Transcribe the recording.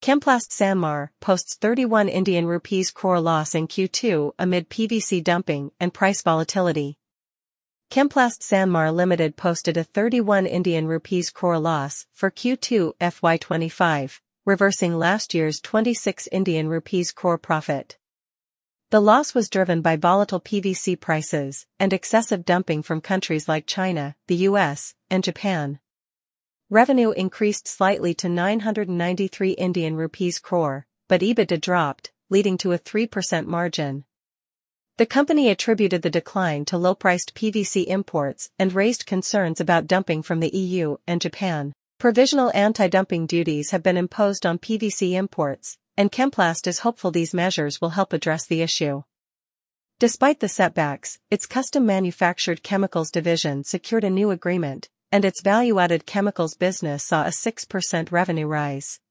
Chemplast Sanmar posts 31 Indian rupees crore loss in Q2 amid PVC dumping and price volatility. Chemplast Sanmar Limited posted a 31 Indian rupees crore loss for Q2 FY25, reversing last year's 26 Indian rupees crore profit. The loss was driven by volatile PVC prices and excessive dumping from countries like China, the US, and Japan. Revenue increased slightly to 993 Indian rupees crore, but EBITDA dropped, leading to a 3% margin. The company attributed the decline to low-priced PVC imports and raised concerns about dumping from the EU and Japan. Provisional anti-dumping duties have been imposed on PVC imports, and Chemplast is hopeful these measures will help address the issue. Despite the setbacks, its custom manufactured chemicals division secured a new agreement, and its value-added chemicals business saw a 6% revenue rise.